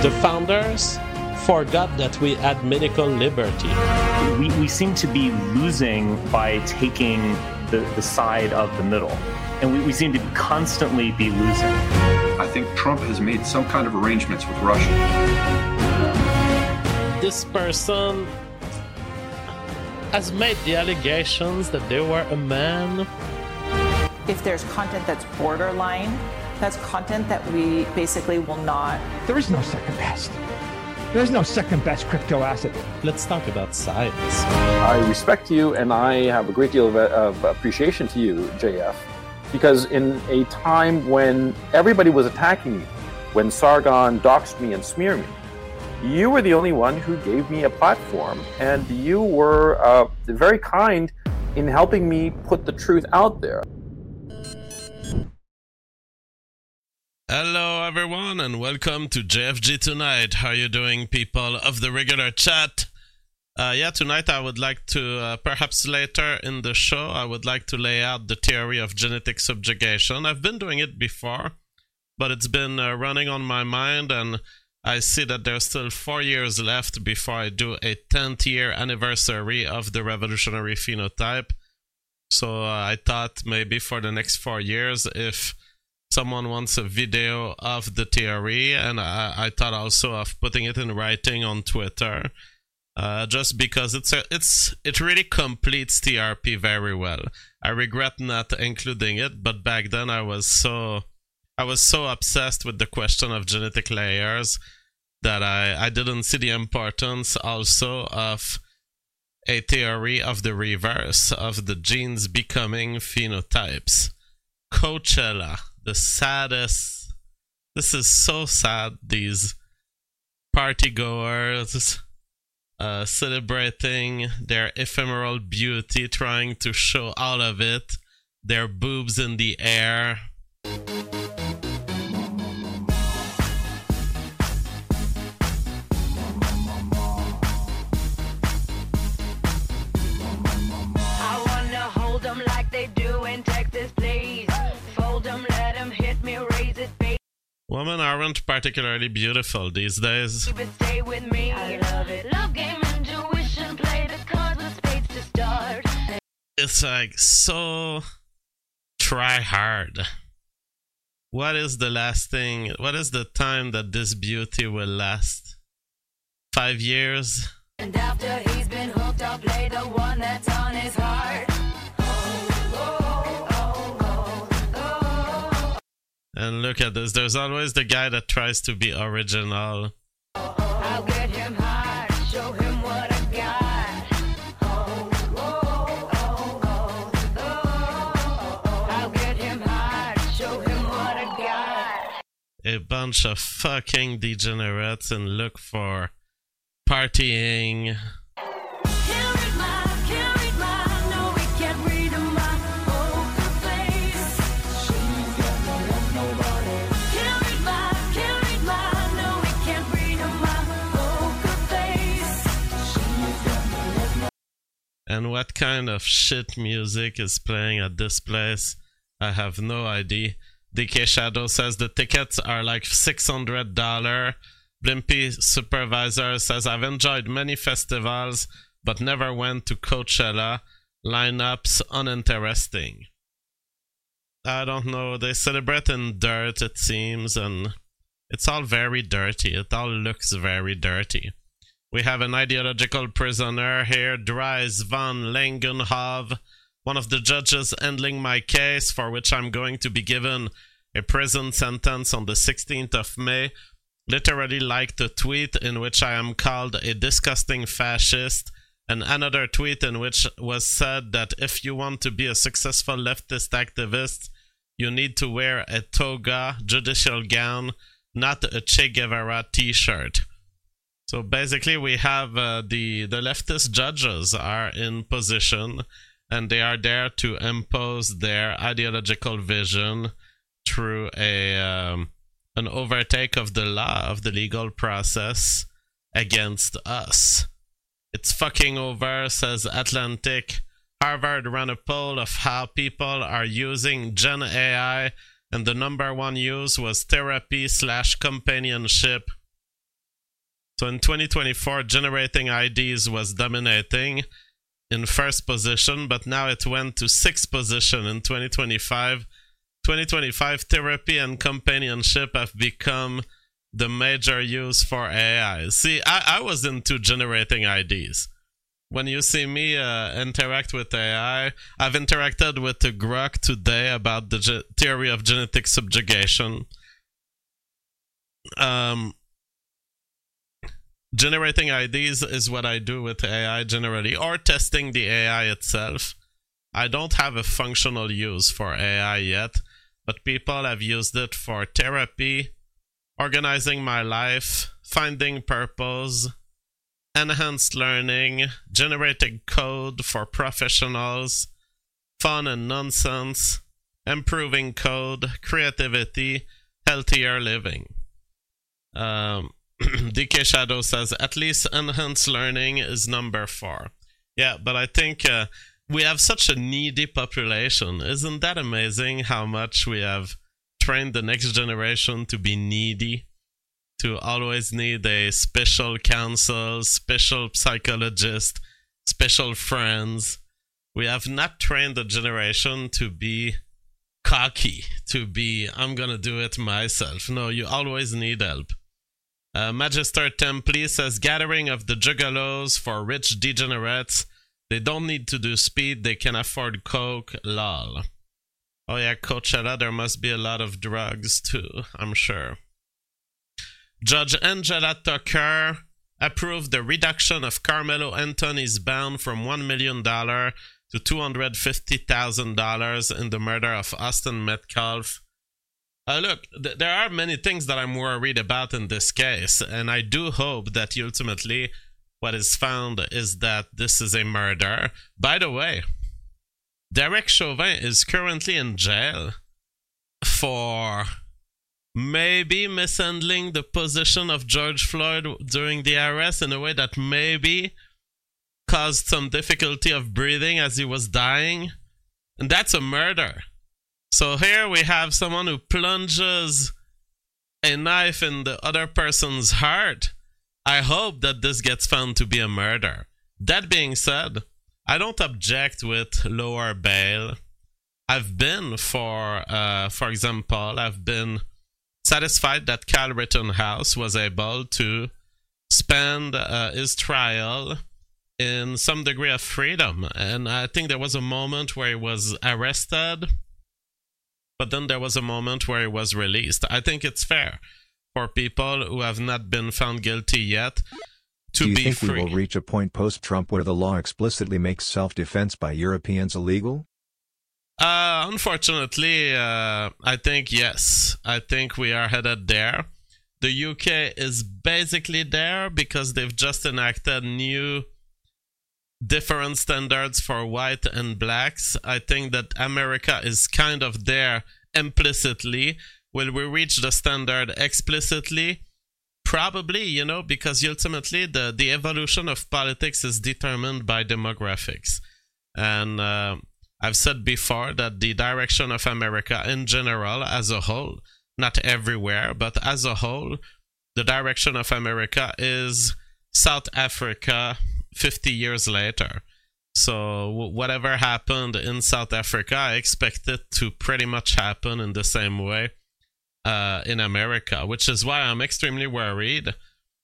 The founders forgot that we had medical liberty. We seem to be losing by taking the side of the middle. And we seem to constantly be losing. I think Trump has made some kind of arrangements with Russia. This person has made the allegations that they were a man. If there's content that's borderline, that's content that we basically will not. There is no second best. There's no second best crypto asset. Let's talk about science. I respect you, and I have a great deal of appreciation to you, JF, because in a time when everybody was attacking me, when Sargon doxed me and smeared me, you were the only one who gave me a platform, and you were very kind in helping me put the truth out there. Hello everyone and welcome to JFG Tonight. How are you doing, people of the regular chat? Tonight I would like to, perhaps later in the show, I would like to lay out the theory of genetic subjugation. I've been doing it before, but it's been running on my mind, and I see that there's still 4 years left before I do a 10th year anniversary of the revolutionary phenotype. So I thought maybe for the next 4 years, if someone wants a video of the theory, and I thought also of putting it in writing on Twitter, just because it really completes TRP very well. I regret not including it, but back then I was so obsessed with the question of genetic layers that I didn't see the importance also of a theory of the reverse of the genes becoming phenotypes. Coachella. The saddest. This is so sad. These partygoers celebrating their ephemeral beauty, trying to show all of it, their boobs in the air. I wanna hold them like they do in Texas, please. Women aren't particularly beautiful these days. Stay with me. I love it. Love game, intuition, play the cards with spades to start. It's like so try hard. What is the last thing? What is the time that this beauty will last? 5 years? And after he's been hooked, I'll play the one that's on his heart. And look at this, there's always the guy that tries to be original. I'll get him high, show him what I got. I'll get him high, show him what I got. A bunch of fucking degenerates and look for partying. And what kind of shit music is playing at this place? I have no idea. DK Shadow says the tickets are like $600. Blimpy Supervisor says I've enjoyed many festivals but never went to Coachella. Lineups uninteresting. I don't know. They celebrate in dirt, it seems, and it's all very dirty. It all looks very dirty. We have an ideological prisoner here, Dries van Langenhove, one of the judges handling my case, for which I'm going to be given a prison sentence on the 16th of May, literally liked a tweet in which I am called a disgusting fascist, and another tweet in which was said that if you want to be a successful leftist activist, you need to wear a toga, judicial gown, not a Che Guevara t-shirt. So basically we have the leftist judges are in position, and they are there to impose their ideological vision through an overtake of the law, of the legal process against us. It's fucking over, says Atlantic. Harvard ran a poll of how people are using Gen AI, and the #1 use was therapy/companionship. So in 2024, generating IDs was dominating in first position, but now it went to sixth position in 2025. 2025, therapy and companionship have become the major use for AI. See, I was into generating IDs. When you see me interact with AI, I've interacted with the Grok today about the theory of genetic subjugation. Generating IDs is what I do with AI generally, or testing the AI itself. I don't have a functional use for AI yet, but people have used it for therapy, organizing my life, finding purpose, enhanced learning, generating code for professionals, fun and nonsense, improving code, creativity, healthier living. DK Shadow says, at least enhanced learning is number 4. Yeah, but I think we have such a needy population. Isn't that amazing how much we have trained the next generation to be needy? To always need a special counsel, special psychologist, special friends. We have not trained the generation to be cocky, to be, I'm gonna do it myself. No, you always need help. Magister Templi says, gathering of the juggalos for rich degenerates. They don't need to do speed, they can afford coke, lol. Oh yeah, Coachella, there must be a lot of drugs too, I'm sure. Judge Angela Tucker approved the reduction of Carmelo Anthony's bond from $1 million to $250,000 in the murder of Austin Metcalf. Look, there are many things that I'm worried about in this case, and I do hope that ultimately what is found is that this is a murder. By the way, Derek Chauvin is currently in jail for maybe mishandling the position of George Floyd during the arrest in a way that maybe caused some difficulty of breathing as he was dying. And that's a murder. So here we have someone who plunges a knife in the other person's heart. I hope that this gets found to be a murder. That being said, I don't object with lower bail. I've been for example, I've been satisfied that Kyle Rittenhouse was able to spend his trial in some degree of freedom. And I think there was a moment where he was arrested, but then there was a moment where he was released. I think it's fair for people who have not been found guilty yet to be free. Do you think we will reach a point post-Trump where the law explicitly makes self-defense by Europeans illegal? Unfortunately, I think yes. I think we are headed there. The UK is basically there because they've just enacted new different standards for white and blacks. I think that America is kind of there implicitly. Will we reach the standard explicitly? Probably, you know, because ultimately the evolution of politics is determined by demographics. And I've said before that the direction of America in general, as a whole, not everywhere, but as a whole, the direction of America is South Africa 50 years later. So whatever happened in South Africa, I expect it to pretty much happen in the same way in America, which is why I'm extremely worried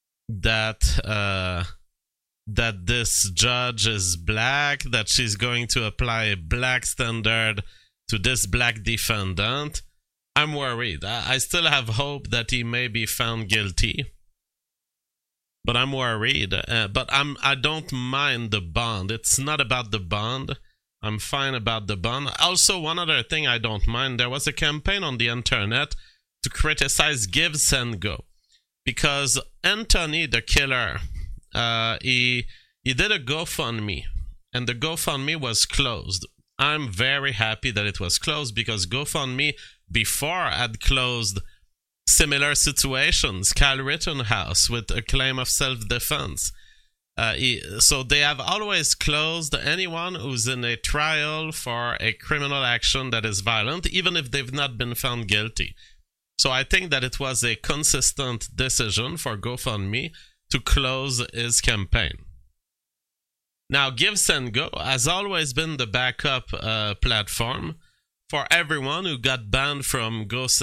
that that this judge is black, that she's going to apply a black standard to this black defendant. I'm worried. I still have hope that he may be found guilty, but I'm worried. But I don't mind the bond. It's not about the bond. I'm fine about the bond. Also, one other thing I don't mind, there was a campaign on the internet to criticize Give Send Go, because Anthony the killer, he did a GoFundMe, and the GoFundMe was closed. I'm very happy that it was closed, because GoFundMe before had closed similar situations. Kyle Rittenhouse with a claim of self-defense. So they have always closed anyone who's in a trial for a criminal action that is violent, even if they've not been found guilty. So I think that it was a consistent decision for GoFundMe to close his campaign. Now, GiveSendGo has always been the backup platform for everyone who got banned from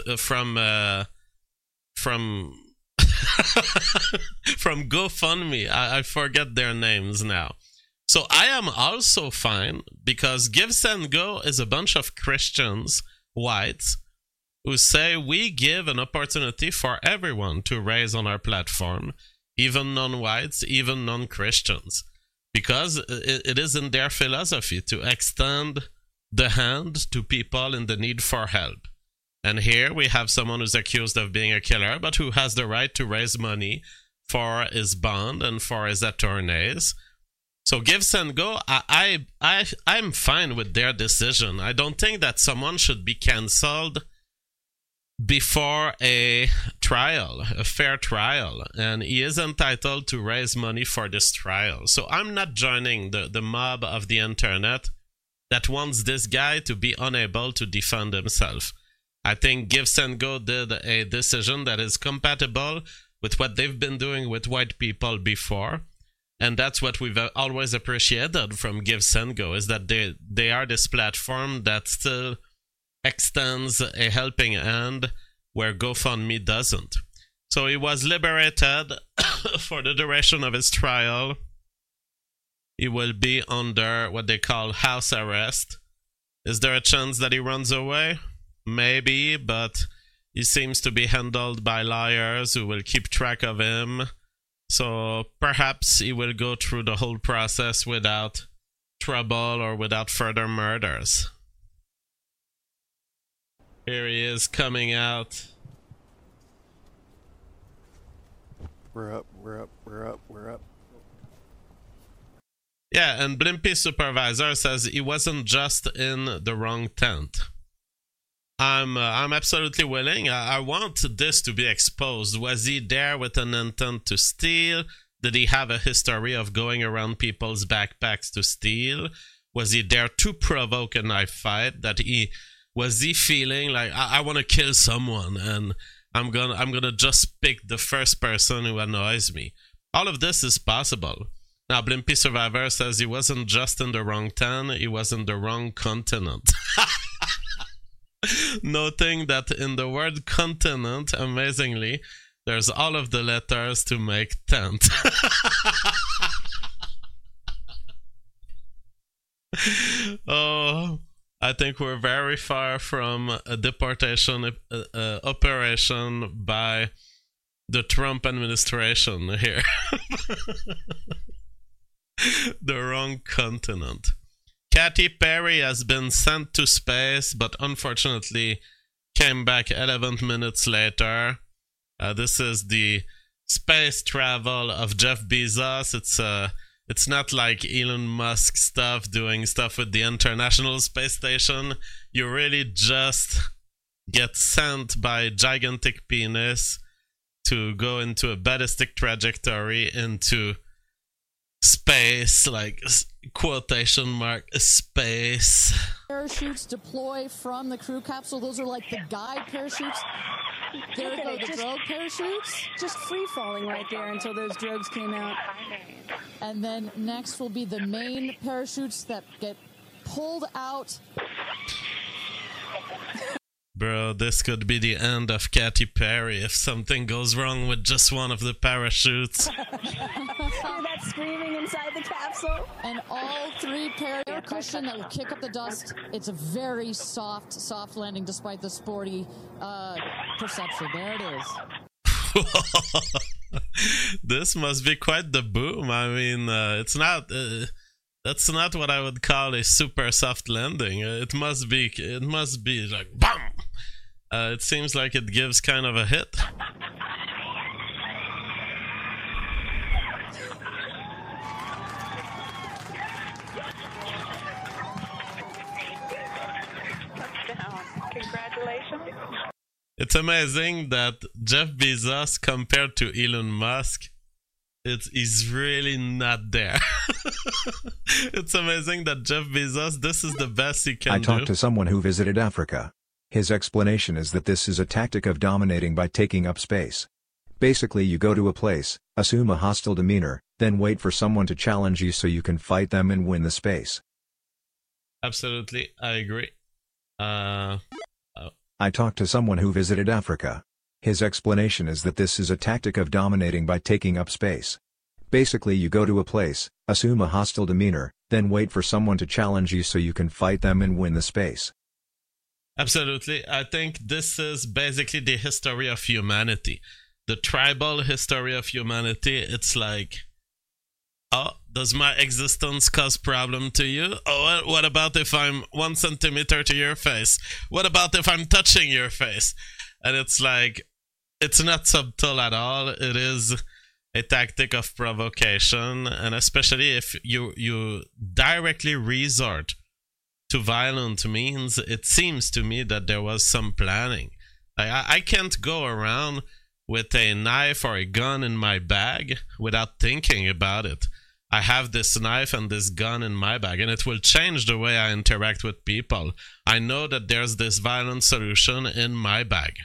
from GoFundMe. I forget their names now. So I am also fine because GiveSendGo is a bunch of Christians, whites, who say we give an opportunity for everyone to raise on our platform, even non-whites, even non-Christians, because it is in their philosophy to extend the hand to people in the need for help. And here we have someone who's accused of being a killer, but who has the right to raise money for his bond and for his attorneys. So GiveSendGo, I'm fine with their decision. I don't think that someone should be cancelled before a trial, a fair trial, and he is entitled to raise money for this trial. So I'm not joining the mob of the internet that wants this guy to be unable to defend himself. I think GiveSendGo did a decision that is compatible with what they've been doing with white people before, and that's what we've always appreciated from GiveSendGo, is that they are this platform that still extends a helping hand where GoFundMe doesn't. So he was liberated for the duration of his trial. He will be under what they call house arrest. Is there a chance that he runs away? Maybe, but he seems to be handled by lawyers who will keep track of him. So perhaps he will go through the whole process without trouble or without further murders. Here he is coming out. We're up. Yeah, and Blimpy Supervisor says he wasn't just in the wrong tent. I'm absolutely willing. I want this to be exposed. Was he there with an intent to steal? Did he have a history of going around people's backpacks to steal? Was he there to provoke a knife fight? Was he feeling like I want to kill someone and I'm gonna just pick the first person who annoys me? All of this is possible. Now, Blimpy Survivor says he wasn't just in the wrong town, he was in the wrong continent. Noting that in the word continent, amazingly, there's all of the letters to make tent. Oh, I think we're very far from a deportation operation by the Trump administration here. The wrong continent. Katy Perry has been sent to space, but unfortunately came back 11 minutes later. This is the space travel of Jeff Bezos. It's not like Elon Musk stuff, doing stuff with the International Space Station. You really just get sent by gigantic penis to go into a ballistic trajectory into space, like quotation mark space. Parachutes deploy from the crew capsule. Those are like the guide parachutes. There go the drogue parachutes. Just free falling right there until those drogues came out. And then next will be the main parachutes that get pulled out. Bro, this could be the end of Katy Perry if something goes wrong with just one of the parachutes. Hear that screaming inside the capsule? And all three air cushion that will kick up the dust. It's a very soft landing despite the sporty perception. There it is. This must be quite the boom. I mean, it's not... that's not what I would call a super soft landing. It must be like BAM! It seems like it gives kind of a hit. Congratulations. It's amazing that Jeff Bezos, compared to Elon Musk, he's really not there. It's amazing that Jeff Bezos, this is the best he can do. I talked to someone who visited Africa. His explanation is that this is a tactic of dominating by taking up space. Basically, you go to a place, assume a hostile demeanor, then wait for someone to challenge you so you can fight them and win the space. Absolutely, I agree. I talked to someone who visited Africa. His explanation is that this is a tactic of dominating by taking up space. Basically, you go to a place, assume a hostile demeanor, then wait for someone to challenge you so you can fight them and win the space. Absolutely. I think this is basically the history of humanity. The tribal history of humanity. It's like, oh, does my existence cause problem to you? Oh, what about if I'm 1 centimeter to your face? What about if I'm touching your face? And it's like, it's not subtle at all. It is a tactic of provocation, and especially if you directly resort to violent means, it seems to me that there was some planning. I can't go around with a knife or a gun in my bag without thinking about it. I have this knife and this gun in my bag, and it will change the way I interact with people. I know that there's this violent solution in my bag.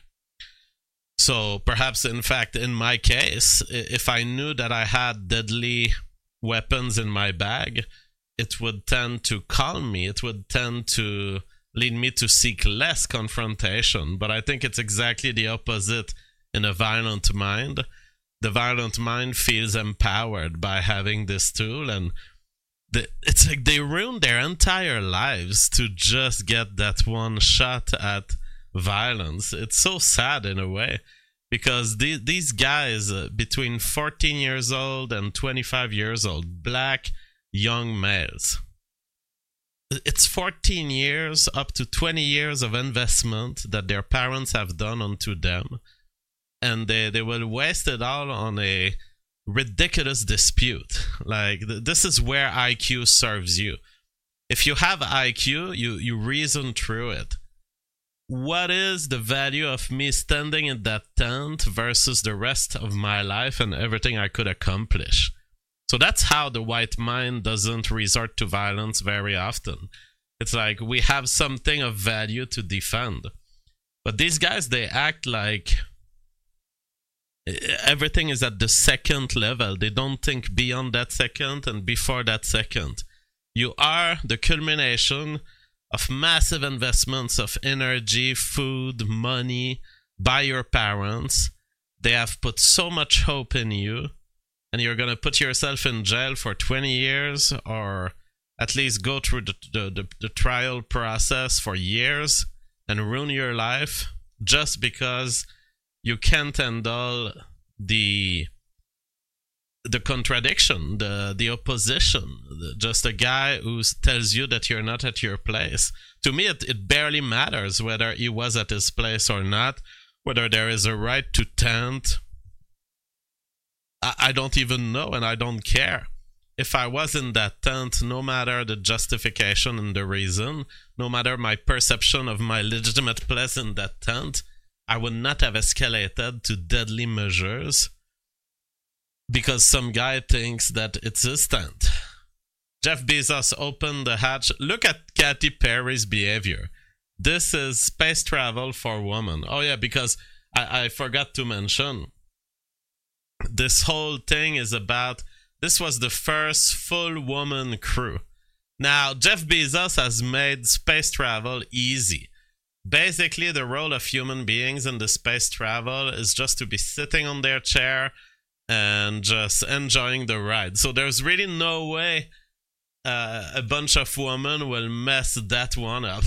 So perhaps, in fact, in my case, if I knew that I had deadly weapons in my bag, it would tend to calm me. It would tend to lead me to seek less confrontation. But I think it's exactly the opposite in a violent mind. The violent mind feels empowered by having this tool, and it's like they ruin their entire lives to just get that one shot at violence. It's so sad in a way, because these guys between 14 years old and 25 years old, black young males, it's 14 years up to 20 years of investment that their parents have done onto them, and they will waste it all on a ridiculous dispute. Like, this is where IQ serves you. If you have IQ, you reason through it. What is the value of me standing in that tent versus the rest of my life and everything I could accomplish? So that's how the white mind doesn't resort to violence very often. It's like, we have something of value to defend. But these guys, they act like everything is at the second level. They don't think beyond that second and before that second. You are the culmination of massive investments of energy, food, money by your parents. They have put so much hope in you, and you're going to put yourself in jail for 20 years, or at least go through the trial process for years and ruin your life just because you can't handle the contradiction, the opposition, just a guy who tells you that you're not at your place. To me, it barely matters whether he was at his place or not, whether there is a right to tent. I don't even know, and I don't care. If I was in that tent, no matter the justification and the reason, no matter my perception of my legitimate place in that tent, I would not have escalated to deadly measures because some guy thinks that it's his tent. Jeff Bezos opened the hatch. Look at Katy Perry's behavior. This is space travel for women. Oh yeah, because I forgot to mention, this whole thing is about, this was the first full woman crew. Now, Jeff Bezos has made space travel easy. Basically, the role of human beings in the space travel is just to be sitting on their chair and just enjoying the ride. So there's really no way a bunch of women will mess that one up.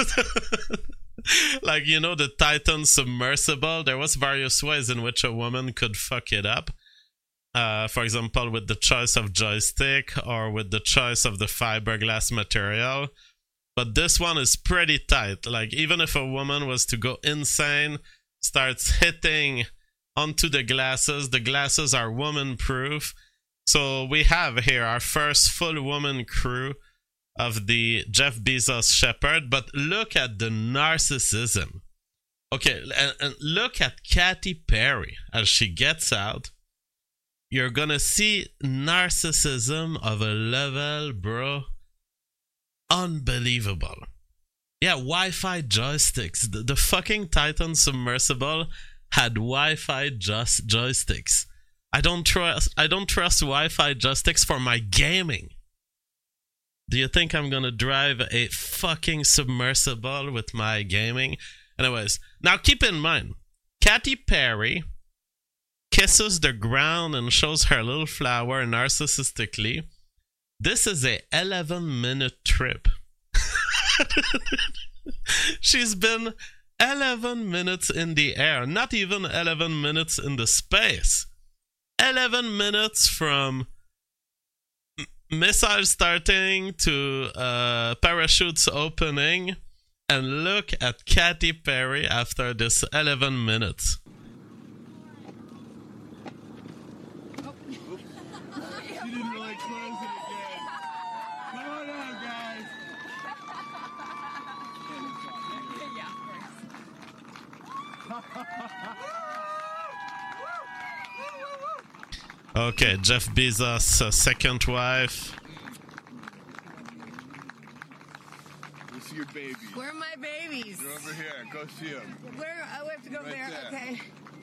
Like, you know, the Titan submersible, there was various ways in which a woman could fuck it up. For example, with the choice of joystick or with the choice of the fiberglass material. But this one is pretty tight. Like, even if a woman was to go insane, starts hitting onto the glasses are woman-proof. So we have here our first full woman crew of the Jeff Bezos Shepard. But look at the narcissism. Okay, and look at Katy Perry as she gets out. You're gonna see narcissism of a level, bro, unbelievable. Yeah, Wi-Fi joysticks. The fucking Titan submersible had Wi-Fi joysticks. I don't trust Wi-Fi joysticks for my gaming. Do you think I'm gonna drive a fucking submersible with my gaming? Anyways, now keep in mind, Katy Perry kisses the ground and shows her little flower narcissistically. This is a 11-minute trip. She's been 11 minutes in the air, not even 11 minutes in the space. 11 minutes from missile starting to parachutes opening, and look at Katy Perry after this 11 minutes. Okay, Jeff Bezos' second wife. Where's your baby? Where are my babies? They're over here. Go see them. Where? Oh, we have to go Right there. there. Okay.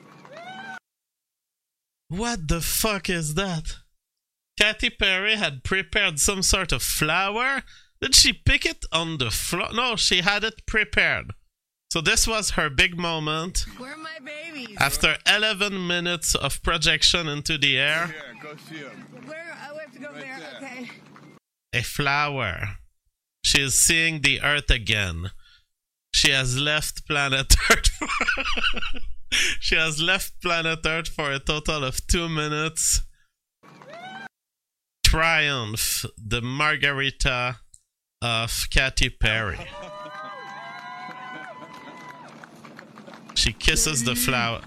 What the fuck is that? Katy Perry had prepared some sort of flower. Did she pick it on the floor? No, she had it prepared. So this was her big moment. Where are my babies? After 11 minutes of projection into the air. Here, go see them. Where? Oh, we have to go Right there. there. Okay. A flower. She is seeing the Earth again. She has left planet Earth. She has left planet Earth for a total of 2 minutes. Triumph, the margarita of Katy Perry. She kisses the flower.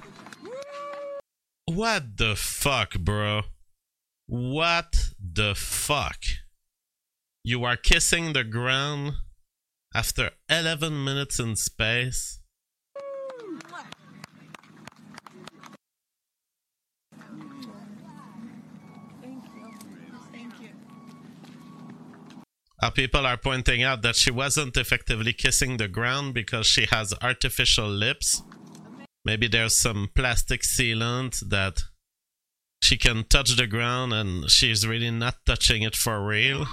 What the fuck, bro? What the fuck? You are kissing the ground after 11 minutes in space? People are pointing out that she wasn't effectively kissing the ground because she has artificial lips. Maybe there's some plastic sealant that she can touch the ground and she's really not touching it for real.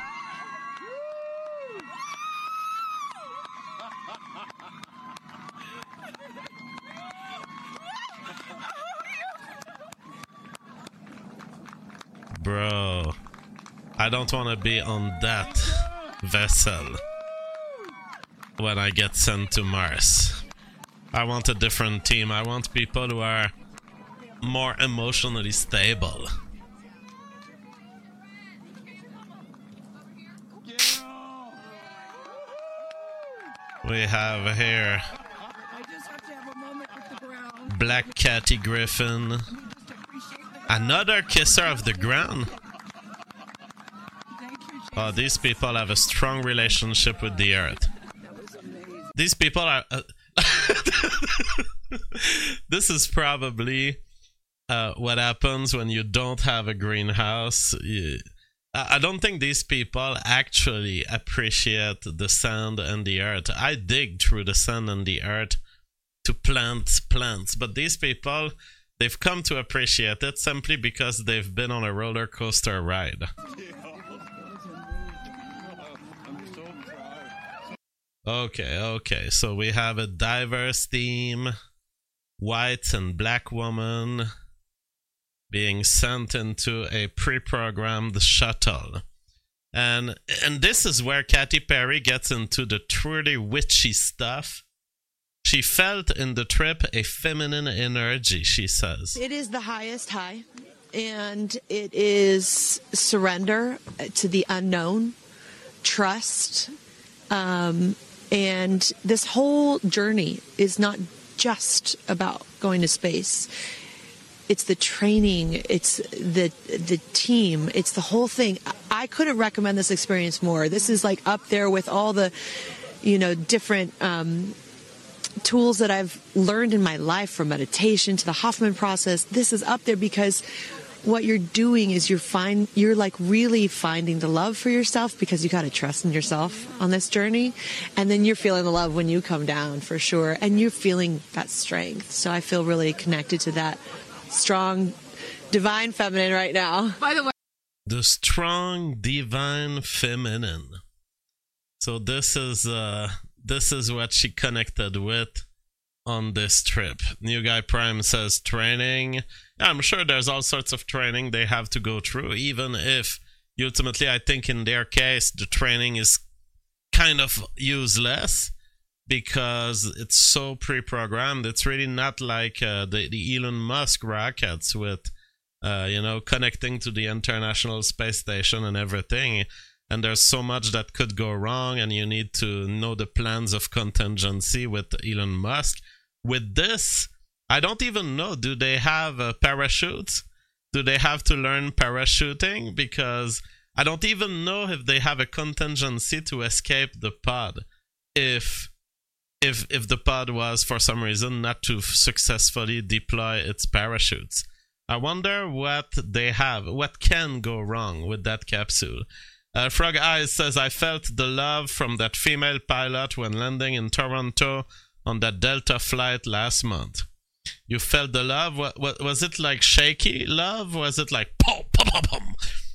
Bro, I don't want to be on that vessel when I get sent to Mars. I want a different team. I want people who are more emotionally stable. We have here Black Catty Griffin, another kisser of the ground. Oh, these people have a strong relationship with the Earth. These people are... This is probably what happens when you don't have a greenhouse. I don't think these people actually appreciate the sand and the earth. I dig through the sand and the earth to plant plants, but these people, they've come to appreciate it simply because they've been on a roller coaster ride. Okay, so we have a diverse theme, white and black woman being sent into a pre-programmed shuttle. And this is where Katy Perry gets into the truly witchy stuff. She felt in the trip a feminine energy, she says. It is the highest high, and it is surrender to the unknown, trust, and this whole journey is not just about going to space. It's the training, it's the team, it's the whole thing. I couldn't recommend this experience more. This is like up there with all the, different tools that I've learned in my life, from meditation to the Hoffman process. This is up there because what you're doing is you're like really finding the love for yourself, because you got to trust in yourself on this journey. And then you're feeling the love when you come down, for sure. And you're feeling that strength. So I feel really connected to that strong, divine feminine right now. By the way, the strong, divine feminine. So this is what she connected with on this trip. New Guy Prime says training. I'm sure there's all sorts of training they have to go through, even if ultimately I think in their case the training is kind of useless because it's so pre-programmed. It's really not like the Elon Musk rockets with connecting to the International Space Station and everything. And there's so much that could go wrong, and you need to know the plans of contingency with Elon Musk. With this, I don't even know. Do they have parachutes? Do they have to learn parachuting? Because I don't even know if they have a contingency to escape the pod. If the pod was, for some reason, not to successfully deploy its parachutes. I wonder what they have. What can go wrong with that capsule? Frog Eyes says, I felt the love from that female pilot when landing in Toronto on that Delta flight last month. You felt the love? What was it like shaky love? Was it like pom pom pom pom?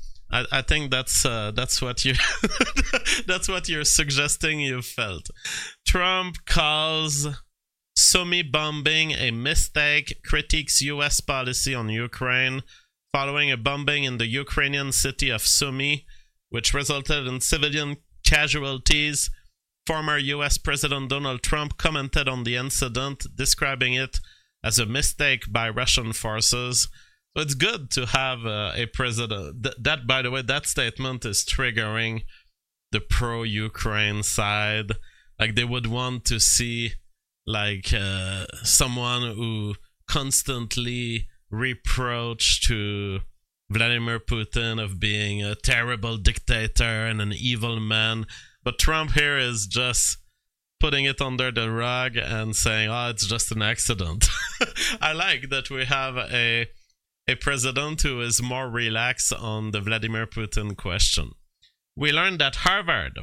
I think that's what you that's what you're suggesting you felt. Trump calls Sumy bombing a mistake, critiques U.S. policy on Ukraine following a bombing in the Ukrainian city of Sumy, which resulted in civilian casualties. Former U.S. President Donald Trump commented on the incident, describing it as a mistake by Russian forces. So it's good to have a president. That, by the way, that statement is triggering the pro-Ukraine side. Like, they would want to see like someone who constantly reproach to Vladimir Putin of being a terrible dictator and an evil man. But Trump here is just putting it under the rug and saying, oh, it's just an accident. I like that we have a president who is more relaxed on the Vladimir Putin question. We learned that Harvard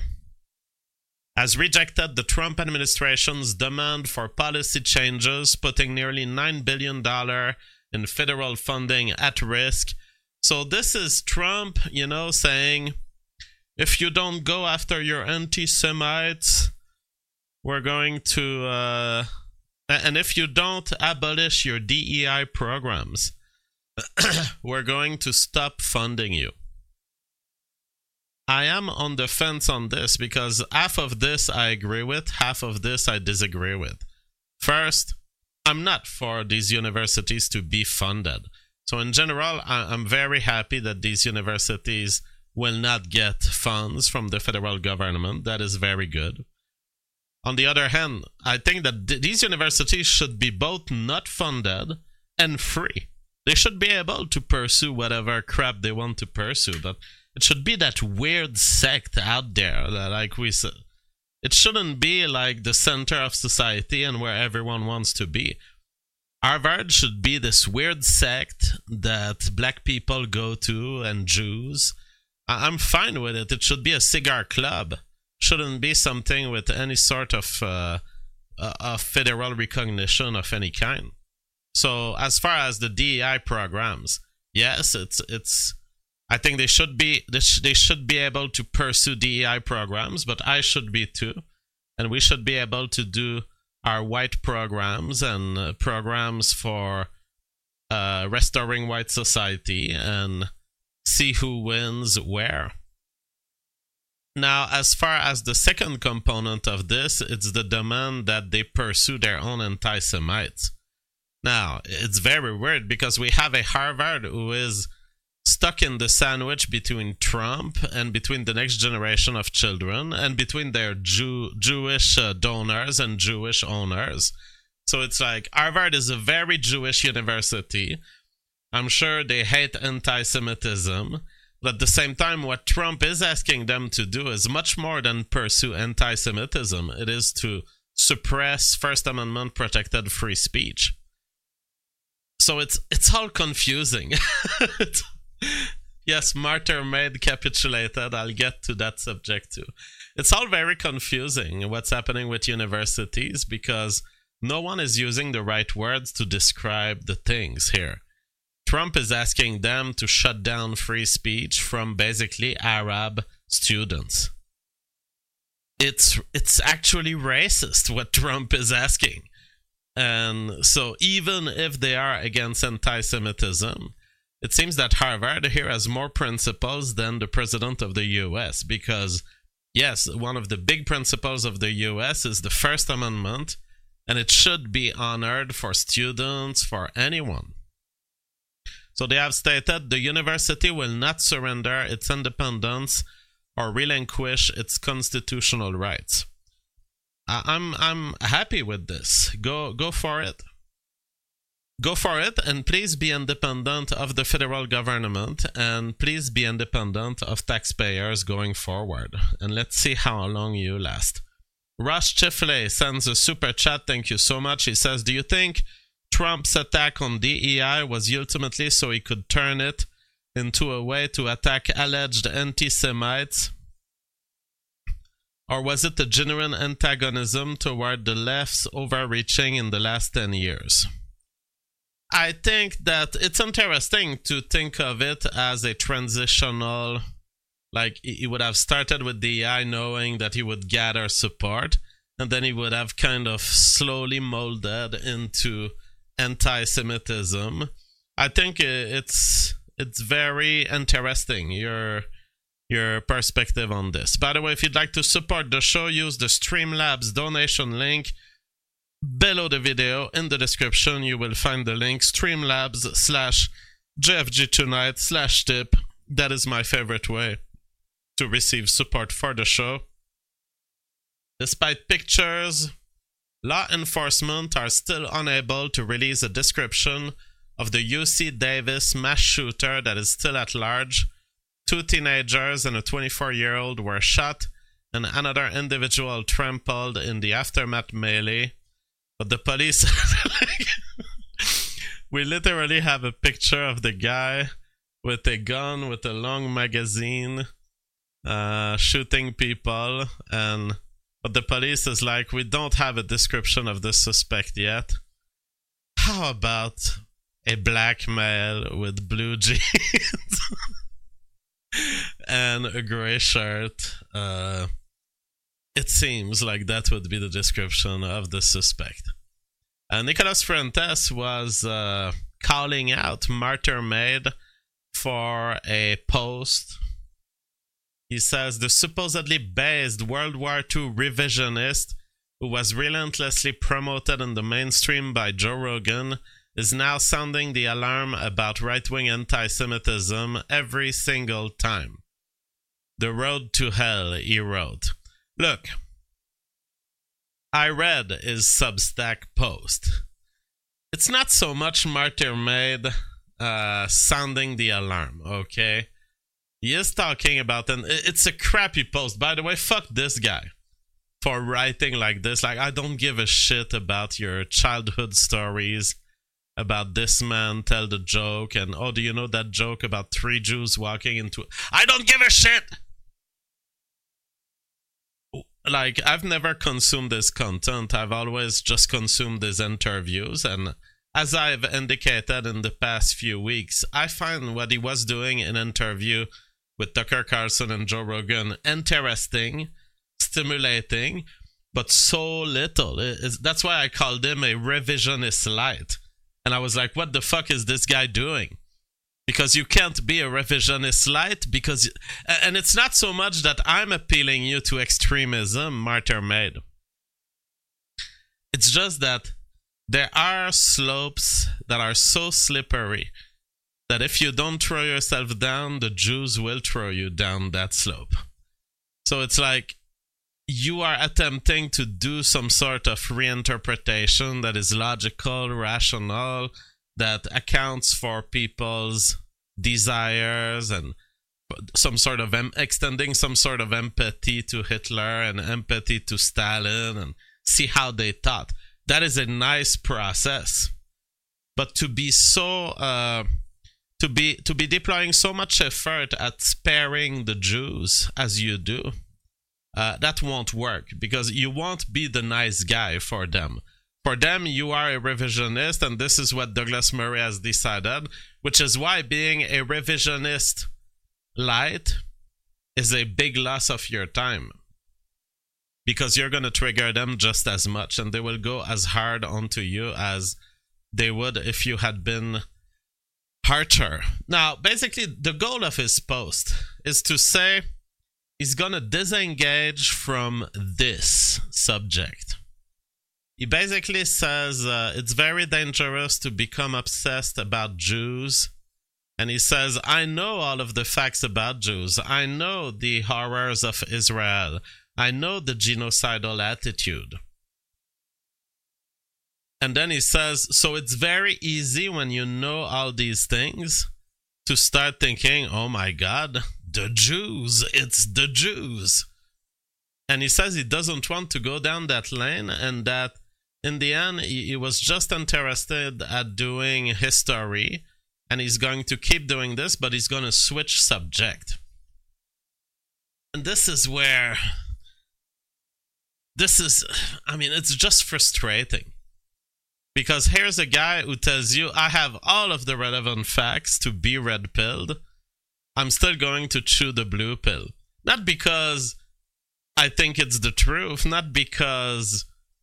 has rejected the Trump administration's demand for policy changes, putting nearly $9 billion in federal funding at risk. So this is Trump, saying, if you don't go after your anti-Semites, we're going to... and if you don't abolish your DEI programs, we're going to stop funding you. I am on the fence on this because half of this I agree with, half of this I disagree with. First, I'm not for these universities to be funded. So in general, I'm very happy that these universities will not get funds from the federal government. That is very good. On the other hand, I think that these universities should be both not funded and free. They should be able to pursue whatever crap they want to pursue, but it should be that weird sect out there that, like we said, it shouldn't be like the center of society and where everyone wants to be. Harvard should be this weird sect that black people go to and Jews. I'm fine with it. It should be a cigar club. Shouldn't be something with any sort of federal recognition of any kind. So as far as the DEI programs, yes, it's. I think they should be able to pursue DEI programs, but I should be too, and we should be able to do our white programs and programs for restoring white society and see who wins where. Now, as far as the second component of this, it's the demand that they pursue their own anti-Semites. Now, it's very weird because we have a Harvard who is stuck in the sandwich between Trump and between the next generation of children and between their Jewish donors and Jewish owners. So it's like Harvard is a very Jewish university. I'm sure they hate anti-Semitism. But at the same time, what Trump is asking them to do is much more than pursue anti-Semitism. It is to suppress First Amendment protected free speech. So it's all confusing. Yes, Martyr Maid capitulated. I'll get to that subject too. It's all very confusing what's happening with universities because no one is using the right words to describe the things here. Trump is asking them to shut down free speech from basically Arab students. It's actually racist what Trump is asking. And so even if they are against anti-Semitism, it seems that Harvard here has more principles than the president of the US because, yes, one of the big principles of the US is the First Amendment, and it should be honored for students, for anyone. So they have stated the university will not surrender its independence or relinquish its constitutional rights. I'm happy with this. Go for it. Go for it, and please be independent of the federal government, and please be independent of taxpayers going forward. And let's see how long you last. Ross Chifley sends a super chat. Thank you so much. He says, do you think Trump's attack on DEI was ultimately so he could turn it into a way to attack alleged anti-Semites? Or was it a genuine antagonism toward the left's overreaching in the last 10 years? I think that it's interesting to think of it as a transitional, like he would have started with DEI knowing that he would gather support, and then he would have kind of slowly molded into anti-Semitism. I think it's very interesting, your perspective on this. By the way, if you'd like to support the show, use the Streamlabs donation link below the video. In the description, you will find the link streamlabs/JFG2Night/tip. That is my favorite way to receive support for the show. Despite pictures, law enforcement are still unable to release a description of the UC Davis mass shooter that is still at large. 2 teenagers and a 24-year-old were shot, and another individual trampled in the aftermath melee. But the police... We literally have a picture of the guy with a gun, with a long magazine, shooting people, but the police is like, we don't have a description of the suspect yet. How about a black male with blue jeans and a gray shirt? It seems like that would be the description of the suspect. Nicholas Fuentes was calling out Martyr Maid for a post. He says the supposedly based World War II revisionist who was relentlessly promoted in the mainstream by Joe Rogan is now sounding the alarm about right-wing anti-Semitism every single time. The road to hell, he wrote. Look, I read his Substack post. It's not so much Martyr Maid sounding the alarm, okay? He is talking about, and it's a crappy post. By the way, fuck this guy for writing like this. Like, I don't give a shit about your childhood stories, about this man tell the joke, and oh, do you know that joke about 3 Jews walking into... I don't give a shit! Like, I've never consumed this content. I've always just consumed his interviews, and as I've indicated in the past few weeks, I find what he was doing in an interview with Tucker Carlson and Joe Rogan interesting, stimulating, but so little. That's why I called him a revisionist light. And I was like, what the fuck is this guy doing? Because you can't be a revisionist light because... And it's not so much that I'm appealing you to extremism, Martyr Maid. It's just that there are slopes that are so slippery that if you don't throw yourself down, the Jews will throw you down that slope. So it's like you are attempting to do some sort of reinterpretation that is logical, rational, that accounts for people's desires and some sort of extending some sort of empathy to Hitler and empathy to Stalin and see how they thought. That is a nice process. but to be so to be deploying so much effort at sparing the Jews as you do, that won't work, because you won't be the nice guy for them. For them, you are a revisionist, and this is what Douglas Murray has decided, which is why being a revisionist light is a big loss of your time, because you're going to trigger them just as much, and they will go as hard onto you as they would if you had been harsher. Now, basically, the goal of his post is to say he's going to disengage from this subject. He basically says it's very dangerous to become obsessed about Jews. And he says, I know all of the facts about Jews. I know the horrors of Israel. I know the genocidal attitude. And then he says, so it's very easy when you know all these things to start thinking, oh my God, the Jews, it's the Jews. And he says he doesn't want to go down that lane, and that in the end, he was just interested at doing history, and he's going to keep doing this, but he's going to switch subject. And this is where, it's just frustrating. Because here's a guy who tells you, I have all of the relevant facts to be red-pilled. I'm still going to chew the blue pill. Not because I think it's the truth, not because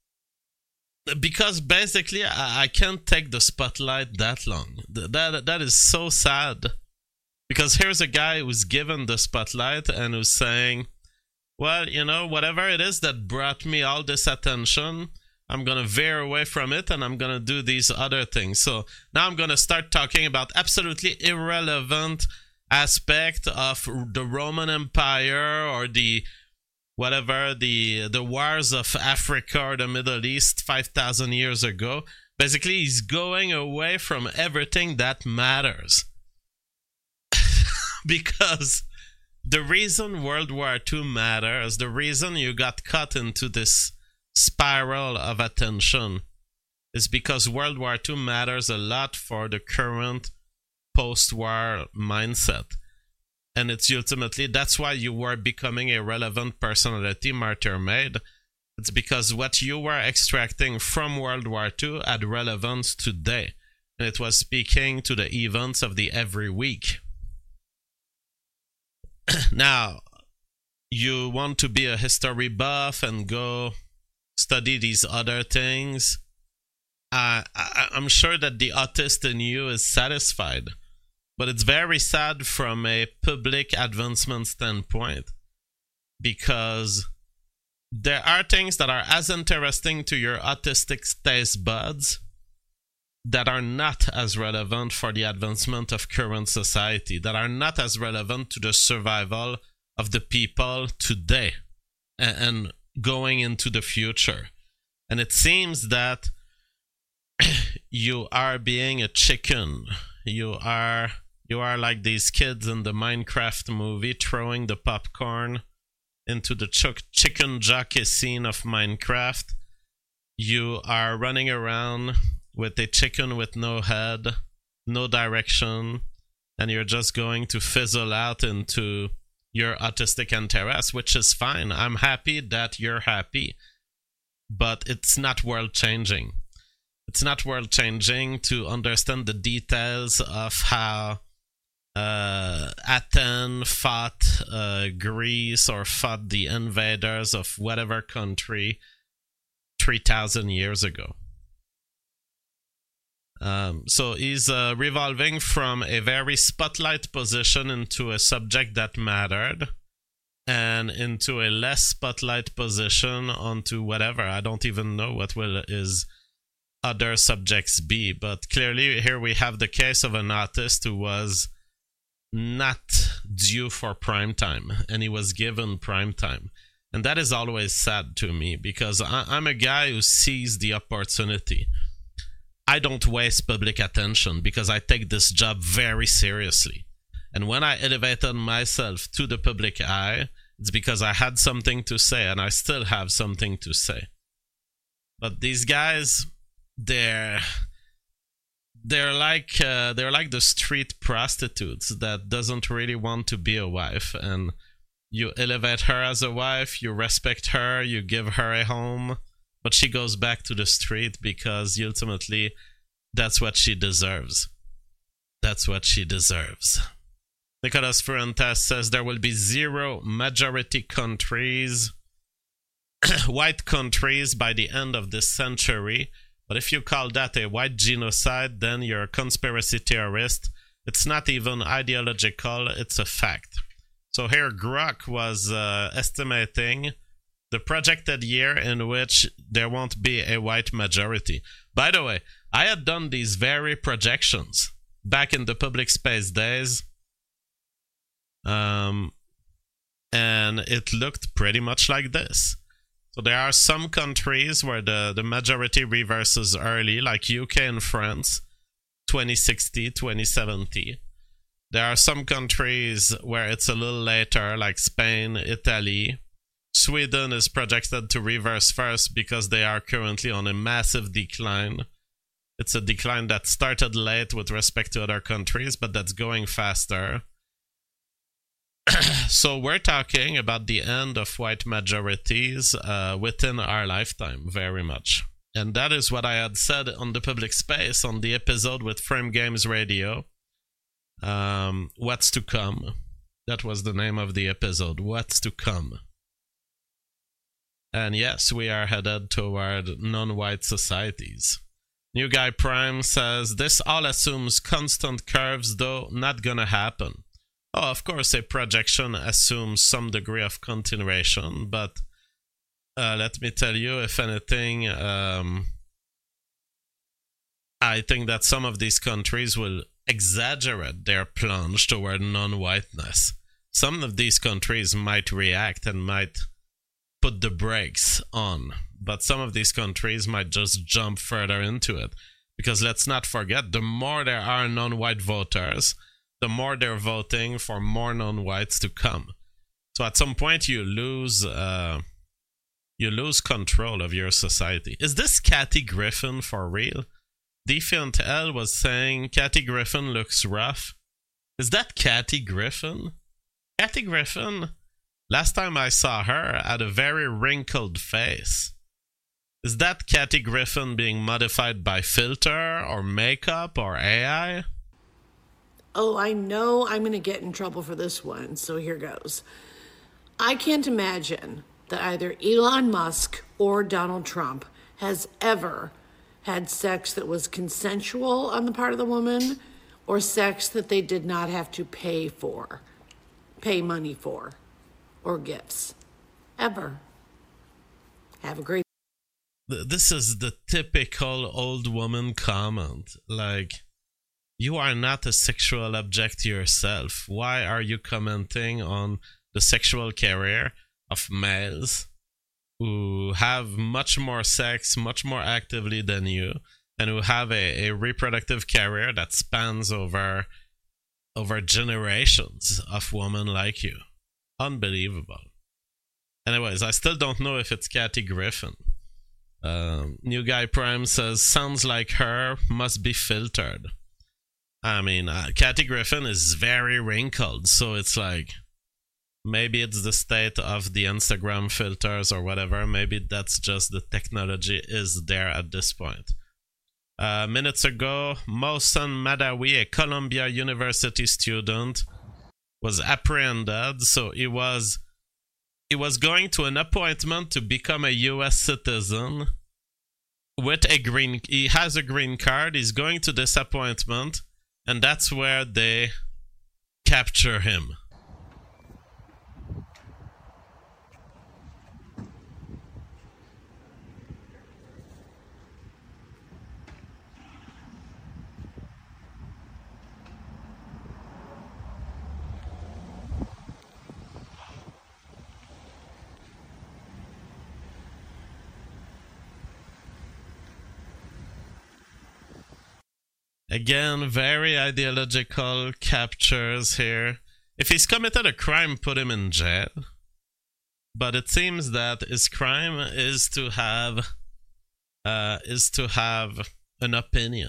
basically I can't take the spotlight that long. That is so sad. Because here's a guy who's given the spotlight and who's saying, well, whatever it is that brought me all this attention, I'm going to veer away from it and I'm going to do these other things. So now I'm going to start talking about absolutely irrelevant aspect of the Roman Empire or the wars of Africa or the Middle East 5,000 years ago. Basically, he's going away from everything that matters. Because the reason World War II matters, the reason you got caught into this spiral of attention, is because World War II matters a lot for the current post-war mindset. And it's ultimately, that's why you were becoming a relevant personality, Martyr Maid. It's because what you were extracting from World War II had relevance today. And it was speaking to the events of the every week. Now, you want to be a history buff and go study these other things. I'm sure that the autist in you is satisfied. But it's very sad from a public advancement standpoint, because there are things that are as interesting to your autistic taste buds that are not as relevant for the advancement of current society, that are not as relevant to the survival of the people today and going into the future. And it seems that you are being a chicken. You are like these kids in the Minecraft movie throwing the popcorn into the chicken jockey scene of Minecraft. You are running around with a chicken with no head, no direction, and you're just going to fizzle out into your autistic interest, which is fine. I'm happy that you're happy, but it's not world-changing. It's not world-changing to understand the details of how Athens fought Greece or fought the invaders of whatever country 3,000 years ago. So he's revolving from a very spotlight position into a subject that mattered, and into a less spotlight position onto whatever. I don't even know what will his other subjects be, but clearly here we have the case of an artist who was not due for prime time, and he was given prime time. And that is always sad to me, because I'm a guy who sees the opportunity. I don't waste public attention because I take this job very seriously. And when I elevated myself to the public eye, it's because I had something to say, and I still have something to say. But these guys, they're they're like the street prostitutes that doesn't really want to be a wife, and you elevate her as a wife, you respect her, you give her a home, but she goes back to the street because ultimately that's what she deserves. That's what she deserves. Nicolas Fuentes says there will be 0 majority countries, white countries, by the end of this century. But if you call that a white genocide, then you're a conspiracy theorist. It's not even ideological, it's a fact. So here Grok was estimating the projected year in which there won't be a white majority. By the way, I had done these very projections back in the public space days. And it looked pretty much like this. So there are some countries where the majority reverses early, like UK and France, 2060, 2070. There are some countries where it's a little later, like Spain, Italy. Sweden is projected to reverse first because they are currently on a massive decline. It's a decline that started late with respect to other countries, but that's going faster. So we're talking about the end of white majorities within our lifetime, very much. And that is what I had said on the public space on the episode with Frame Games Radio. What's to come? That was the name of the episode. What's to come? And yes, we are headed toward non-white societies. New Guy Prime says, this all assumes constant curves, though not gonna happen. Oh, of course, a projection assumes some degree of continuation, but let me tell you, if anything, I think that some of these countries will exaggerate their plunge toward non-whiteness. Some of these countries might react and might put the brakes on, but some of these countries might just jump further into it. Because let's not forget, the more there are non-white voters, the more they're voting for more non-whites to come. So at some point you lose control of your society. Is this Kathy Griffin for real? Defiant L was saying Kathy Griffin looks rough. Is that Kathy Griffin? Kathy Griffin, last time I saw her, had a very wrinkled face. Is that Kathy Griffin being modified by filter or makeup or AI? Oh, I know I'm going to get in trouble for this one, so here goes. I can't imagine that either Elon Musk or Donald Trump has ever had sex that was consensual on the part of the woman, or sex that they did not have to pay money for, or gifts. Ever. Have a great... This is the typical old woman comment. Like, you are not a sexual object yourself. Why are you commenting on the sexual career of males who have much more sex, much more actively than you, and who have a reproductive career that spans over generations of women like you? Unbelievable. Anyways, I still don't know if it's Kathy Griffin. New Guy Prime says, sounds like her, must be filtered. I mean, Kathy Griffin is very wrinkled, so it's like, maybe it's the state of the Instagram filters or whatever. Maybe that's just the technology is there at this point. Minutes ago, Mohsen Madawi, a Columbia University student, was apprehended. So he was going to an appointment to become a U.S. citizen with a green. He has a green card. He's going to this appointment, and that's where they capture him. Again, very ideological captures here. If he's committed a crime, put him in jail. But it seems that his crime is to have an opinion,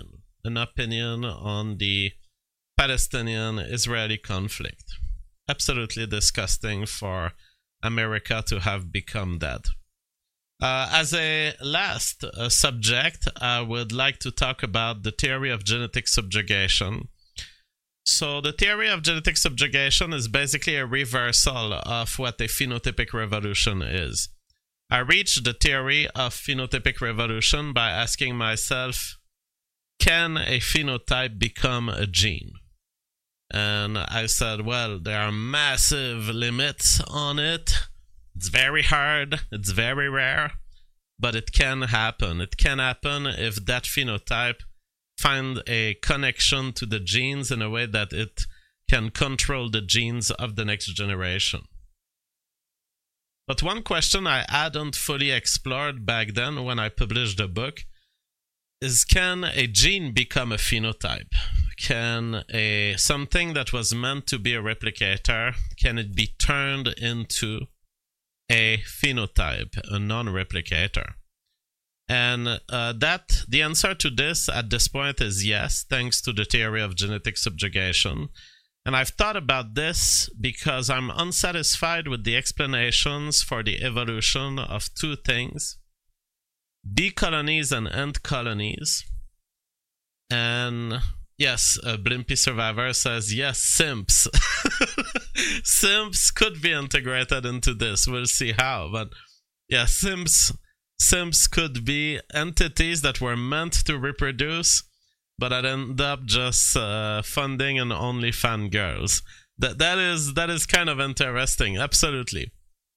an opinion on the Palestinian-Israeli conflict. Absolutely disgusting for America to have become that. As a last subject, I would like to talk about the theory of genetic subjugation. So the theory of genetic subjugation is basically a reversal of what a phenotypic revolution is. I reached the theory of phenotypic revolution by asking myself, can a phenotype become a gene? And I said, well, there are massive limits on it. It's very hard, it's very rare, but it can happen. It can happen if that phenotype finds a connection to the genes in a way that it can control the genes of the next generation. But one question I hadn't fully explored back then when I published the book is, can a gene become a phenotype? Can something that was meant to be a replicator, can it be turned into a phenotype, a non-replicator? And the answer to this at this point is yes, thanks to the theory of genetic subjugation. And I've thought about this because I'm unsatisfied with the explanations for the evolution of two things: bee colonies and ant colonies. And yes, Blimpy Survivor says, yes, simps. Simps could be integrated into this. We'll see how. But yeah, simps could be entities that were meant to reproduce, but that end up just funding and OnlyFans girls. That is kind of interesting, absolutely.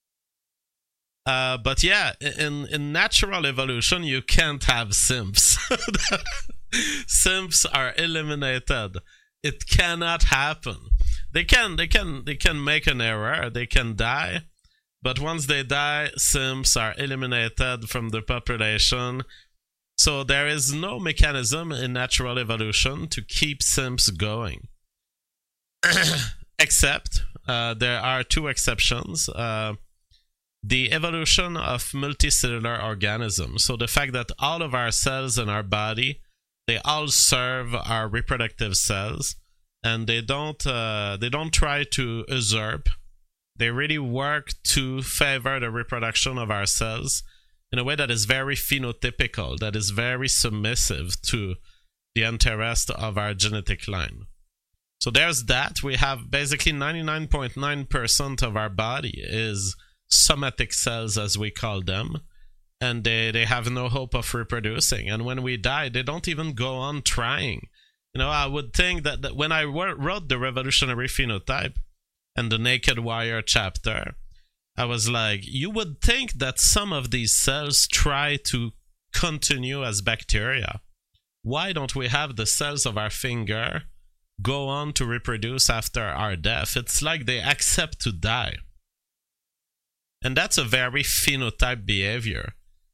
But yeah, in natural evolution, you can't have simps. Simps are eliminated. It cannot happen. They can make an error. They can die, but once they die, simps are eliminated from the population. So there is no mechanism in natural evolution to keep simps going. Except there are two exceptions. The evolution of multicellular organisms. So the fact that all of our cells in our body, they all serve our reproductive cells, and they don't try to usurp. They really work to favor the reproduction of our cells in a way that is very phenotypical, that is very submissive to the interest of our genetic line. So there's that. We have basically 99.9% of our body is somatic cells, as we call them, and they have no hope of reproducing. And when we die, they don't even go on trying. You know, I would think that when I wrote The Revolutionary Phenotype and the Naked Wire chapter, I was like, you would think that some of these cells try to continue as bacteria. Why don't we have the cells of our finger go on to reproduce after our death? It's like they accept to die. And that's a very phenotype behavior.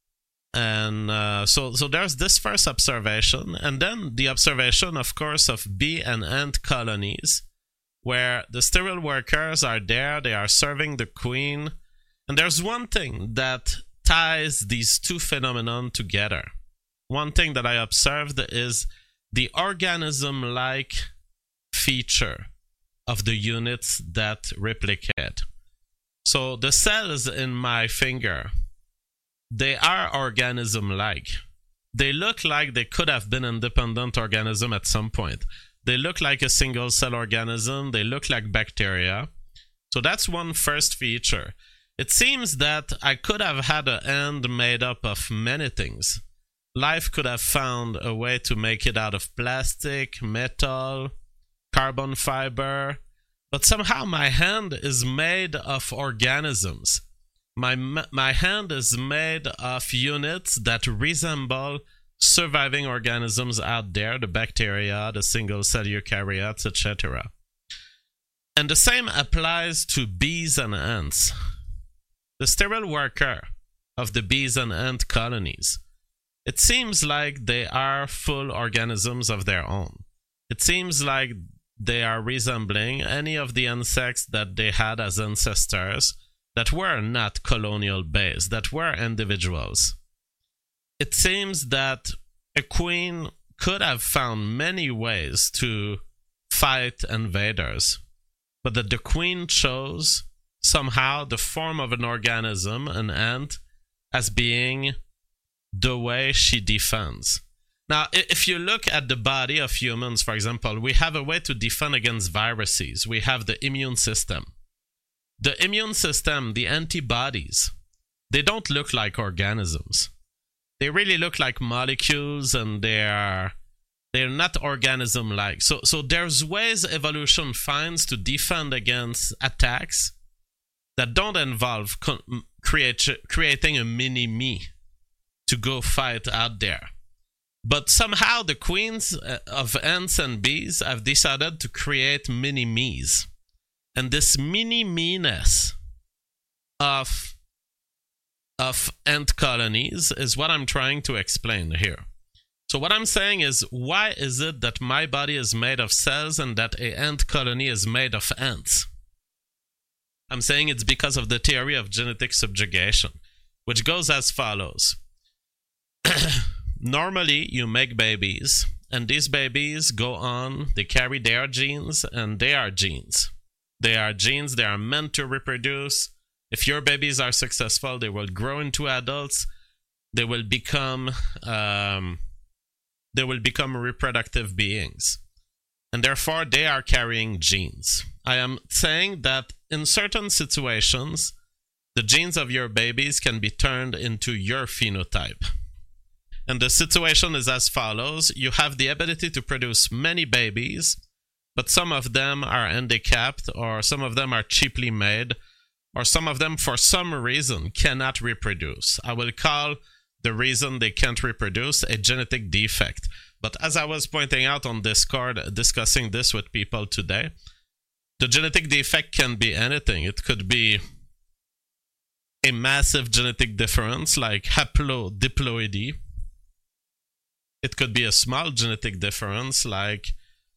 And so there's this first observation. And then the observation, of course, of bee and ant colonies, where the sterile workers are there, they are serving the queen. And there's one thing that ties these two phenomena together. One thing that I observed is the organism-like feature of the units that replicate. So the cells in my finger, they are organism-like. They look like they could have been independent organism at some point. They look like a single-cell organism. They look like bacteria. So that's one first feature. It seems that I could have had an end made up of many things. Life could have found a way to make it out of plastic, metal, carbon fiber, but somehow my hand is made of organisms. My hand is made of units that resemble surviving organisms out there, the bacteria, the single-cell eukaryotes, etc. And the same applies to bees and ants. The sterile worker of the bees and ant colonies, it seems like they are full organisms of their own. It seems like they are resembling any of the insects that they had as ancestors that were not colonial based, that were individuals. It seems that a queen could have found many ways to fight invaders, but that the queen chose somehow the form of an organism, an ant, as being the way she defends. Now, if you look at the body of humans, for example, we have a way to defend against viruses. We have the immune system. The immune system, the antibodies, they don't look like organisms. They really look like molecules, and they're not organism-like. So there's ways evolution finds to defend against attacks that don't involve creating a mini-me to go fight out there. But somehow the queens of ants and bees have decided to create mini-me's. And this mini-me-ness of ant colonies is what I'm trying to explain here. So what I'm saying is, why is it that my body is made of cells and that an ant colony is made of ants? I'm saying it's because of the theory of genetic subjugation, which goes as follows. Normally, you make babies, and these babies go on, they carry their genes, and they are genes. They are genes, they are meant to reproduce. If your babies are successful, they will grow into adults. They will become reproductive beings. And therefore, they are carrying genes. I am saying that in certain situations, the genes of your babies can be turned into your phenotype. And the situation is as follows. You have the ability to produce many babies, but some of them are handicapped, or some of them are cheaply made, or some of them, for some reason, cannot reproduce. I will call the reason they can't reproduce a genetic defect. But as I was pointing out on Discord, discussing this with people today, the genetic defect can be anything. It could be a massive genetic difference like haplodiploidy. It could be a small genetic difference like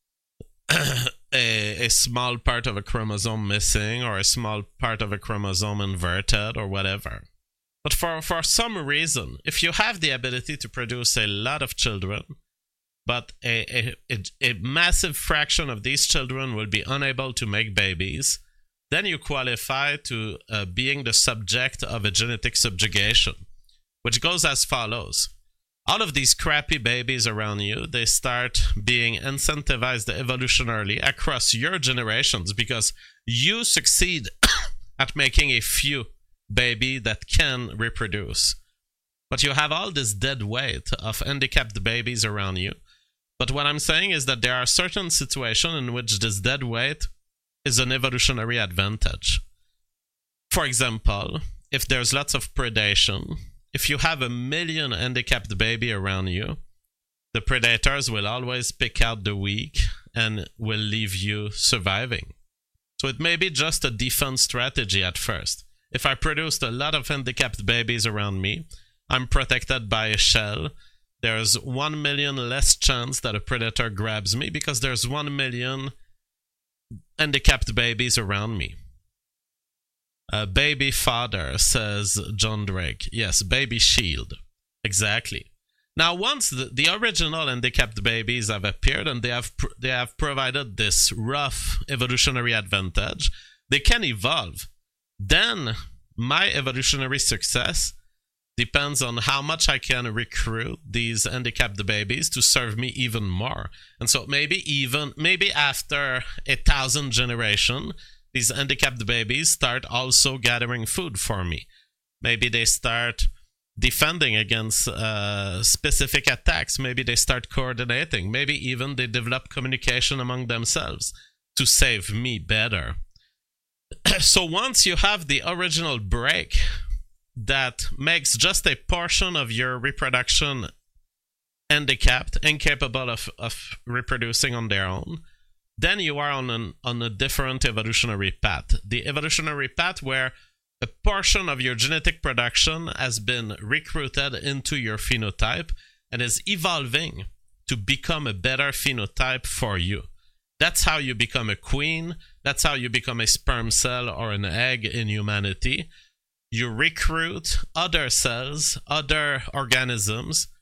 a small part of a chromosome missing, or a small part of a chromosome inverted, or whatever. But for some reason, if you have the ability to produce a lot of children, but a massive fraction of these children will be unable to make babies, then you qualify to being the subject of a genetic subjugation, which goes as follows. All of these crappy babies around you, they start being incentivized evolutionarily across your generations because you succeed at making a few baby that can reproduce. But you have all this dead weight of handicapped babies around you. But what I'm saying is that there are certain situations in which this dead weight is an evolutionary advantage. For example, if there's lots of predation, if you have 1 million handicapped baby around you, the predators will always pick out the weak and will leave you surviving. So it may be just a defense strategy at first. If I produced a lot of handicapped babies around me, I'm protected by a shell. There's 1 million less chance that a predator grabs me because there's 1 million handicapped babies around me. Baby father, says John Drake. Yes, baby shield. Exactly. Now, once the original handicapped babies have appeared and they have provided this rough evolutionary advantage, they can evolve. Then my evolutionary success depends on how much I can recruit these handicapped babies to serve me even more. And so maybe after 1,000 generations, these handicapped babies start also gathering food for me. Maybe they start defending against specific attacks. Maybe they start coordinating. Maybe even they develop communication among themselves to save me better. So once you have the original break that makes just a portion of your reproduction handicapped, incapable of reproducing on their own, then you are on a different evolutionary path. The evolutionary path where a portion of your genetic production has been recruited into your phenotype and is evolving to become a better phenotype for you. That's how you become a queen. That's how you become a sperm cell or an egg in humanity. You recruit other cells, other organisms,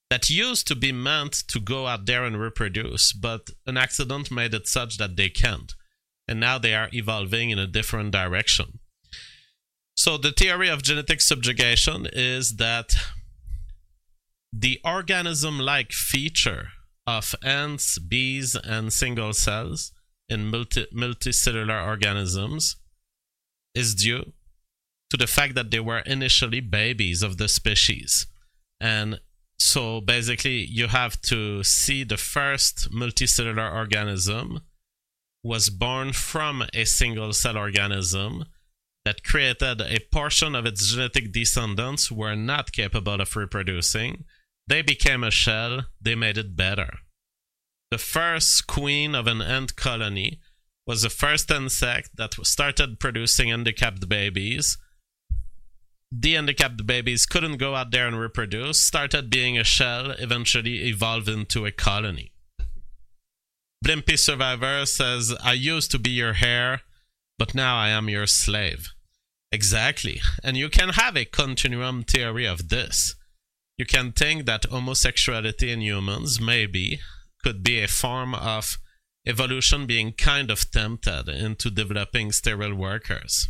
that used to be meant to go out there and reproduce, but an accident made it such that they can't. And now they are evolving in a different direction. So the theory of genetic subjugation is that the organism-like feature of ants, bees, and single cells in multicellular organisms is due to the fact that they were initially babies of the species. And so basically you have to see the first multicellular organism was born from a single cell organism that created a portion of its genetic descendants who were not capable of reproducing. They became a shell, they made it better. The first queen of an ant colony was the first insect that started producing handicapped babies. The handicapped babies couldn't go out there and reproduce, started being a shell, eventually evolved into a colony. Blimpy Survivor says, I used to be your heir, but now I am your slave. Exactly. And you can have a continuum theory of this. You can think that homosexuality in humans maybe could be a form of evolution being kind of tempted into developing sterile workers.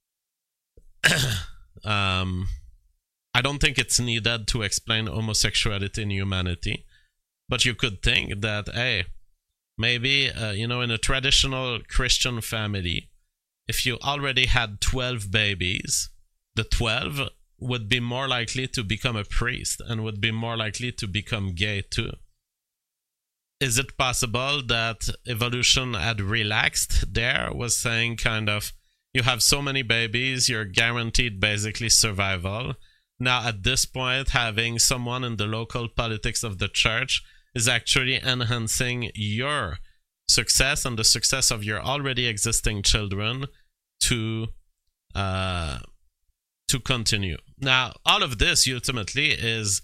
I don't think it's needed to explain homosexuality in humanity, but you could think that, hey, maybe, in a traditional Christian family, if you already had 12 babies, the 12 would be more likely to become a priest and would be more likely to become gay too. Is it possible that evolution had relaxed there, was saying kind of, you have so many babies, you're guaranteed basically survival. Now at this point, having someone in the local politics of the church is actually enhancing your success and the success of your already existing children to continue. Now, all of this ultimately is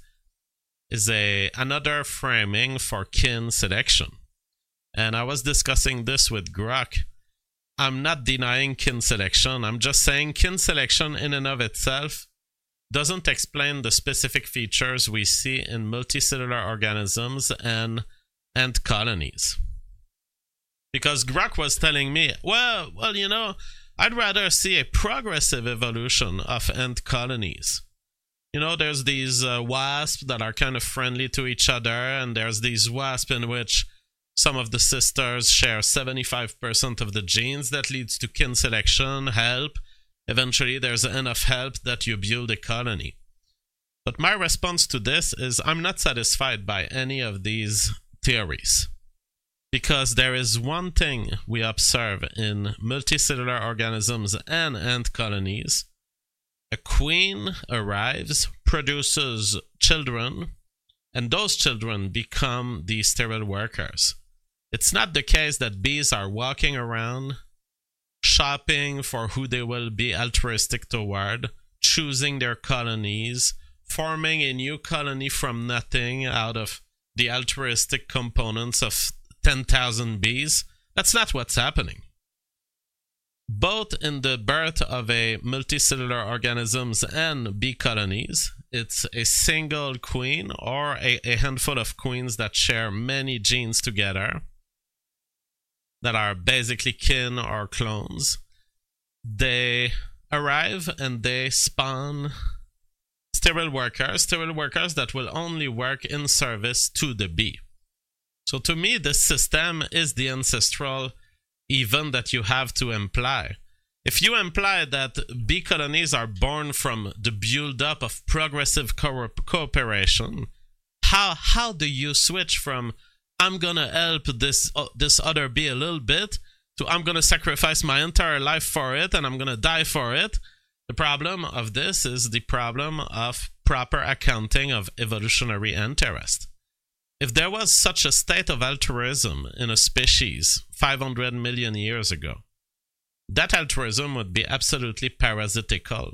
another framing for kin selection. And I was discussing this with Grok. I'm not denying kin selection. I'm just saying kin selection in and of itself doesn't explain the specific features we see in multicellular organisms and ant colonies. Because Grok was telling me, well, I'd rather see a progressive evolution of ant colonies. There's these wasps that are kind of friendly to each other, and there's these wasps in which some of the sisters share 75% of the genes. That leads to kin selection, help. Eventually, there's enough help that you build a colony. But my response to this is I'm not satisfied by any of these theories. Because there is one thing we observe in multicellular organisms and ant colonies. A queen arrives, produces children, and those children become the sterile workers. It's not the case that bees are walking around, shopping for who they will be altruistic toward, choosing their colonies, forming a new colony from nothing out of the altruistic components of 10,000 bees. That's not what's happening. Both in the birth of a multicellular organisms and bee colonies, it's a single queen or a handful of queens that share many genes together that are basically kin or clones. They arrive and they spawn sterile workers that will only work in service to the bee. So to me, this system is the ancestral event that you have to imply. If you imply that bee colonies are born from the build-up of progressive cooperation, how do you switch from I'm gonna help this other bee a little bit to I'm gonna sacrifice my entire life for it and I'm gonna die for it? The problem of this is the problem of proper accounting of evolutionary interest. If there was such a state of altruism in a species 500 million years ago, that altruism would be absolutely parasitizable,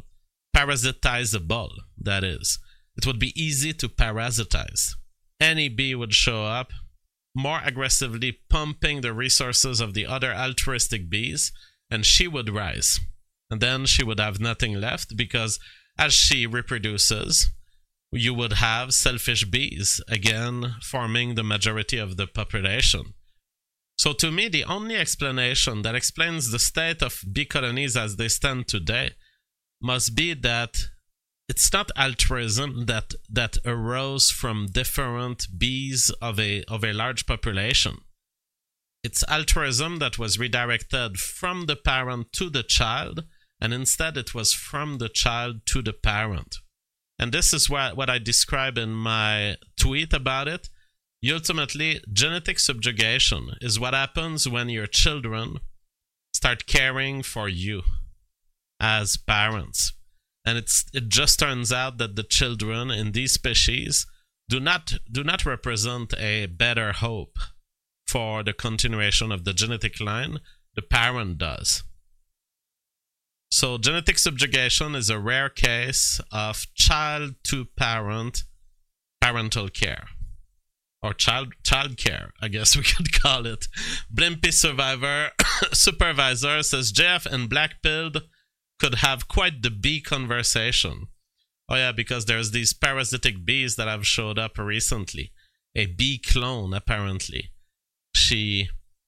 that is. It would be easy to parasitize. Any bee would show up, more aggressively pumping the resources of the other altruistic bees, and she would rise. And then she would have nothing left because as she reproduces, you would have selfish bees, again, forming the majority of the population. So to me, the only explanation that explains the state of bee colonies as they stand today must be that it's not altruism that arose from different bees of a large population. It's altruism that was redirected from the parent to the child, and instead it was from the child to the parent. And this is what I describe in my tweet about it. Ultimately, genetic subjugation is what happens when your children start caring for you as parents. And it just turns out that the children in these species do not represent a better hope for the continuation of the genetic line. The parent does. So genetic subjugation is a rare case of child to parent parental care. Or child care, I guess we could call it. Blimpy Survivor Supervisor says JF and Blackpilled could have quite the bee conversation. Oh yeah, because there's these parasitic bees that have showed up recently. A bee clone, apparently. She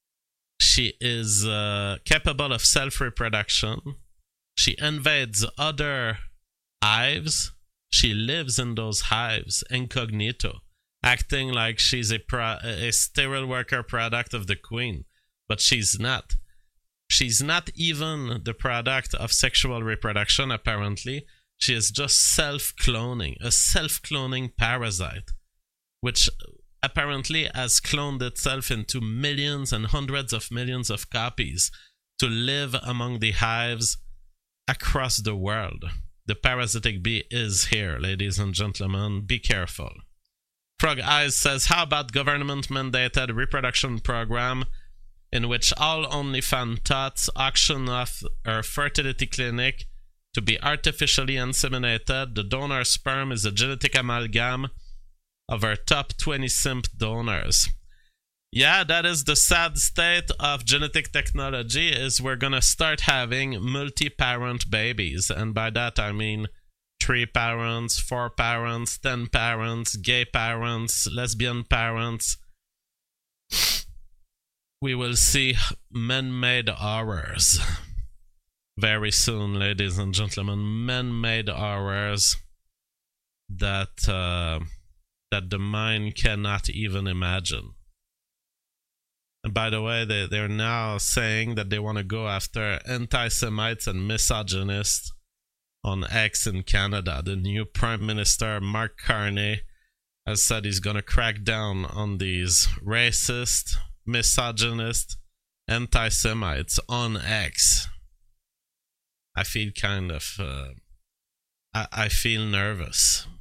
is capable of self-reproduction. She invades other hives. She lives in those hives incognito, acting like she's a sterile worker product of the queen. But she's not. She's not even the product of sexual reproduction, apparently. She is just self-cloning, a self-cloning parasite, which apparently has cloned itself into millions and hundreds of millions of copies to live among the hives across the world. The parasitic bee is here, ladies and gentlemen. Be careful. Frog Eyes says, how about government-mandated reproduction program in which all OnlyFans tots auction off her fertility clinic to be artificially inseminated? The donor sperm is a genetic amalgam of our top 20 simp donors. Yeah, that is the sad state of genetic technology, is we're gonna start having multi-parent babies. And by that I mean 3 parents, 4 parents, 10 parents, gay parents, lesbian parents. We will see man-made horrors very soon, ladies and gentlemen. Man-made horrors that the mind cannot even imagine. And by the way, they're now saying that they want to go after anti-Semites and misogynists on X in Canada. The new Prime Minister, Mark Carney, has said he's going to crack down on these racist, misogynist, anti-Semites on X. I feel kind of... I feel nervous.